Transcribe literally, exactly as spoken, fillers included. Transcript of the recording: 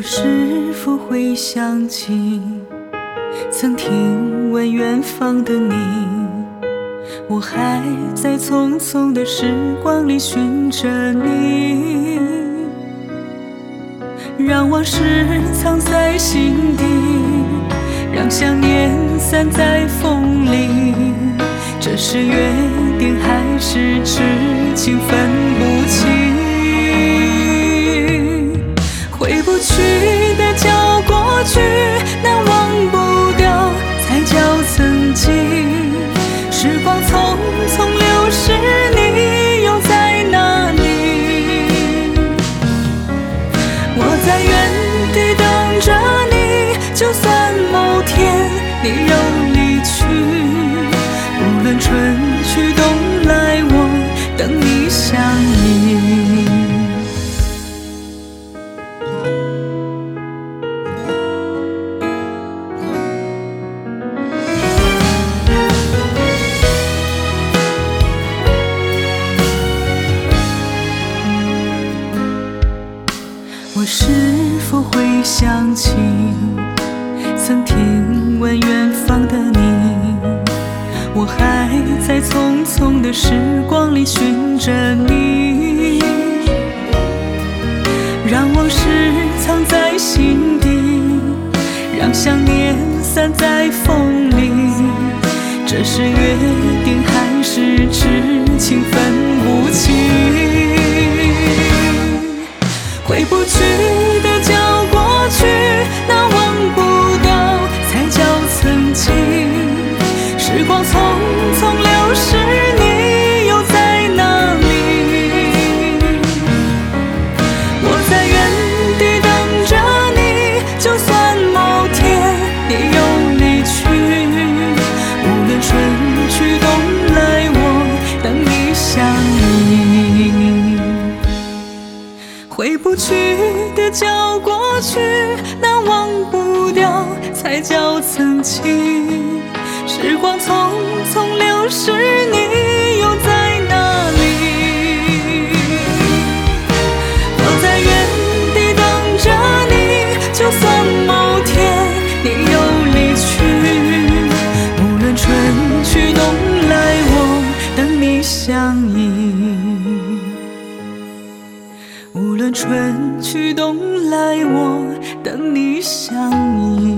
是否会想起曾听闻远方的你？我还在匆匆的时光里寻着你，让往事藏在心底，让想念散在风里。这是约定还是痴情分不清？回不去的叫过去，难忘不掉才叫曾经。时光匆匆流逝，你又在哪里？我在原地等着你，就算某天你又离去，无论春去冬来，我等你相依。我是否会想起曾听闻远方的你？我还在匆匆的时光里寻着你，让往事藏在心底，让想念散在风里。这是约定还是痴情分不清？回不去的叫过去，难忘不掉才叫曾经。时光匆匆流逝，你又在哪里？我在原地等着你，就算某天你又离去，无论春去冬来，我等你相依。回不去的叫过去，难忘不掉才叫曾经。时光匆匆流逝，你又在哪里？我在原地等着你，就算某天你又离去，无论春去冬来，我等你相依。无论春去冬来，我等你相依。